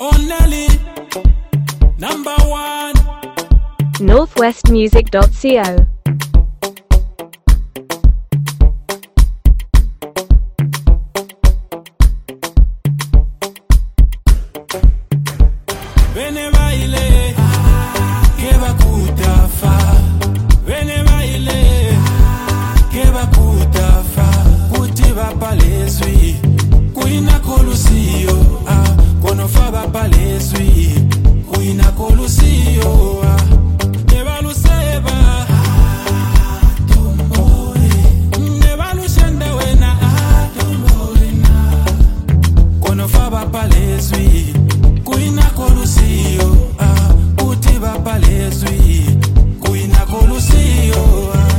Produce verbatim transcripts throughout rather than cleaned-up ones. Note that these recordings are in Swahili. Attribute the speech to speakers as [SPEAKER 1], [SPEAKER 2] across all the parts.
[SPEAKER 1] Only number one.
[SPEAKER 2] northwest music dot co.
[SPEAKER 1] Whenever ile keba kutafa, whenever ile keba kutafa, kutiba paleswi, kuina kolusio, ah, konofa ba paleswi, kuina kolusio, ah, neba luseba, tomboe, neba lushenda wena, ah, tomboe na, konofa ba paleswi, kuina kolusio, ah, kutiba paleswi, kuina kolusio, ah.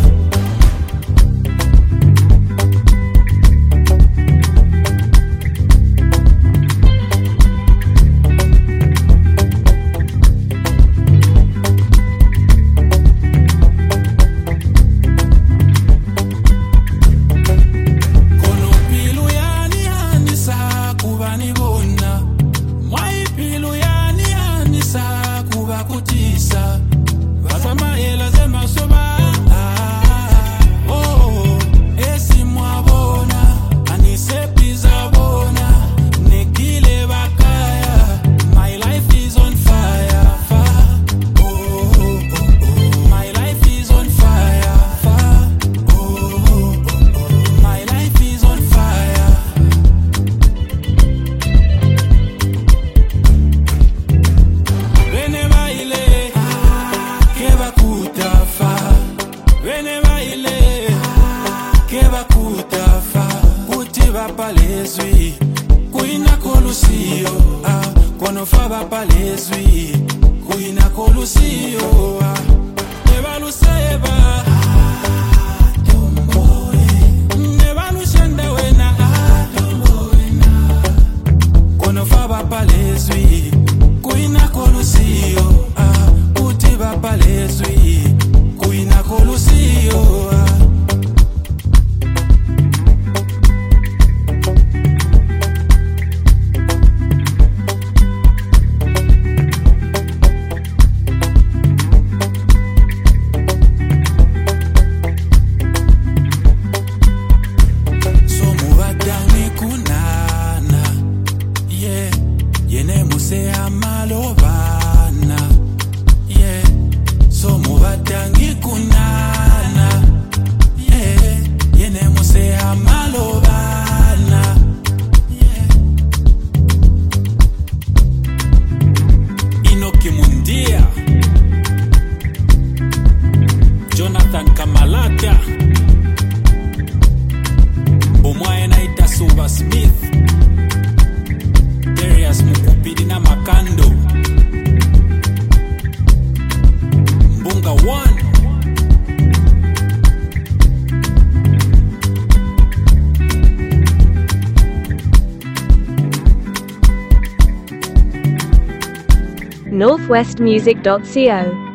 [SPEAKER 1] Kono pilu yani hanisa kubani bona, mwai pilu yani hanisa kuba kutisa, vafama hela zema soba, ah, oh, esi mwabona, anise pizza bona, nekile bakaya, my life is on fire, fire, oh, oh, oh, my life is on fire, fire, oh, oh, oh, my life is on fire. Whenever ile keba kutafa, whenever ile keba kutafa, kutiba paleswi, kuina kolusio, ah, konofa ba paleswi, kuina kolusio, ah, neba luseba, ah, tomboe, neba lushenda wena, ah, tomboe na, konofa ba paleswi, kuina kolusio, ah, kutiba paleswi, kuina kolusio, ah. Somu badani kunana, yeah, yene muse amalobana, yeah, somu badani kunana, yeah, yene muse amalobana, yeah. Inoki Mundia, Jonathan Kamalaka, Omwaye naita Suva Smith, Darius Mukupidi na Makando, Mbunga One,
[SPEAKER 2] northwest music dot co.